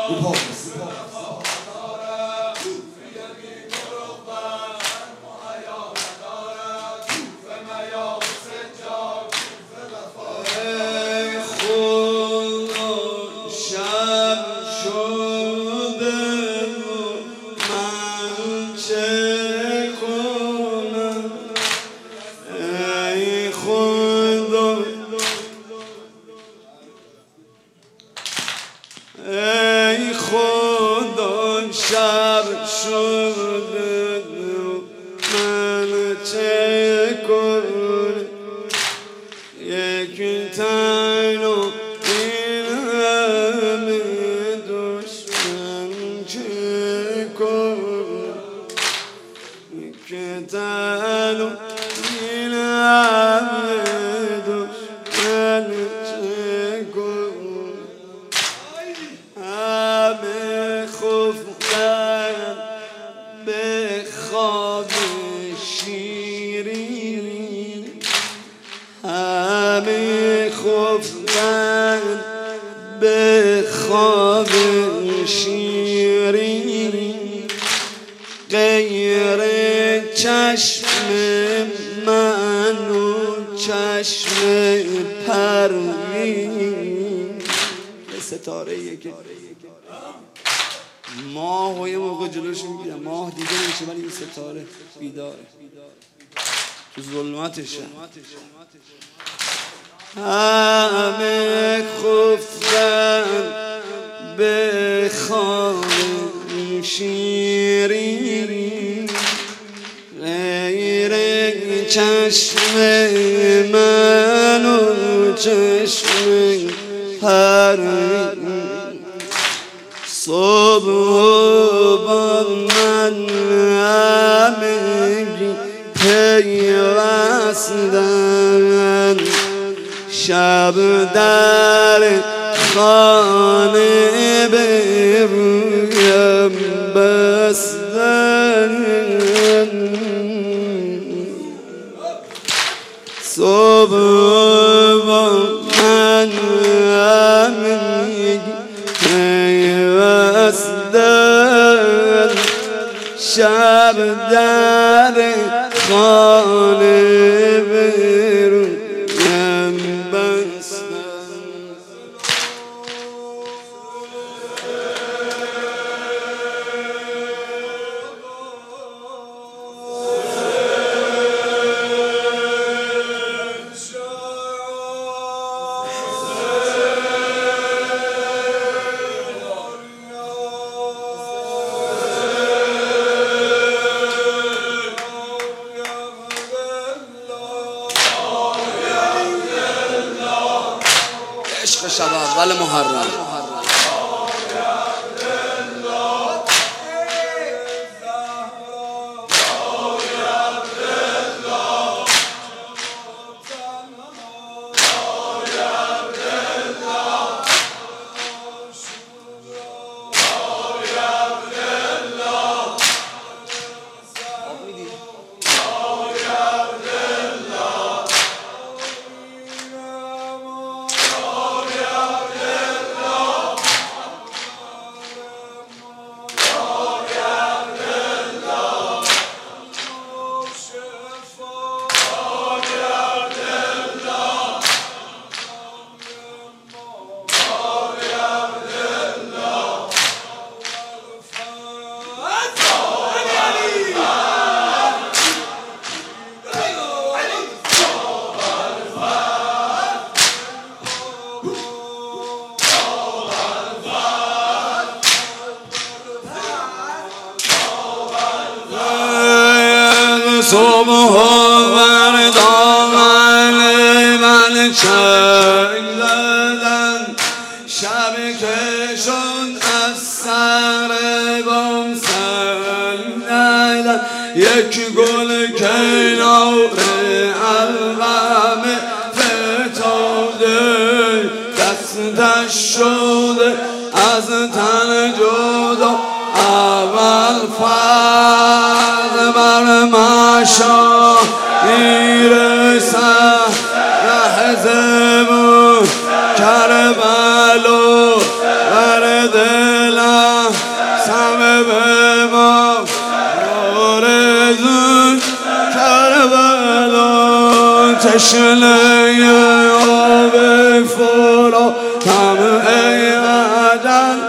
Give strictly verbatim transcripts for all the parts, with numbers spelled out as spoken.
ای خدا شب شده من چه کنم یک تن و این همه دشمن چه کنم یک تن و این همه دشمن چه کنم همه خفتن به خواب شیرین همه خفتن به خواب شیرین غیر چشم من و چشم پروین ستاره یکی ماه و یه موقع جلوش میگیره ماه دیگه نمیشه ولی این ستاره بیداره تو ظلمتشه همه خفتن به خواب شیرین غیر چشم من و چشم پروین صبح با من همگی پیوستن شب در خانه به رویم بستن صبح با من همگی پیوستن شب در خانه برویم بستن عشق شب اول محرم صبح بر دامن من چنگ زدن شب که شد از سر بام سنگ زدن یک گل کنار قلبم فتاده دستش شده از تن جدا اول فرد بر مشا میرسد لحظه بود کربلا بر دلم شله آب فرا همه ای عجل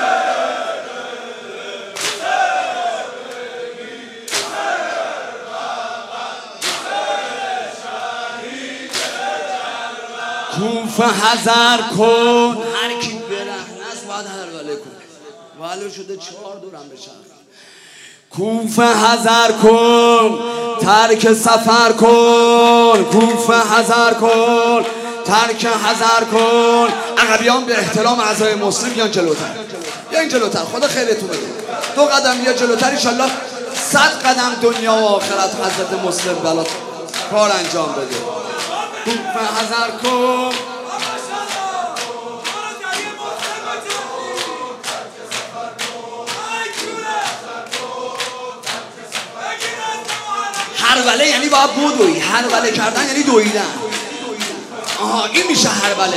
کوفه حذر کن هر کی برهنه است باید هربله کنه ولو شده چهار دورم بچرخه کوفه حذر کن ترک سفر کن کوفه حذر کن ترک حذر کن عقبیان به احترام اعضای مسلم بیان جلوتر بیان جلوتر خدا خیرتون بده دو قدم بیا جلوتر انشالله صد قدم دنیا و آخرت حضرت مسلم بلا کار انجام بده کوفه حذر کن هربله یعنی باید بدوی هربله کردن یعنی دویدن آها این میشه هربله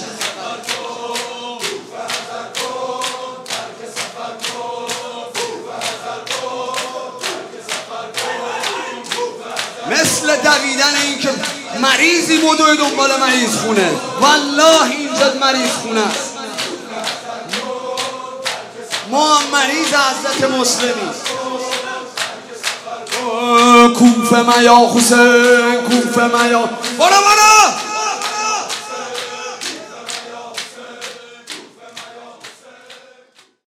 مثل دویدن این که مریضی بدوی دنبال مریض خونه والله اینجا مریض خونه است ما مریض حضرت مسلمی کوفه میا حسین کوفه میا برو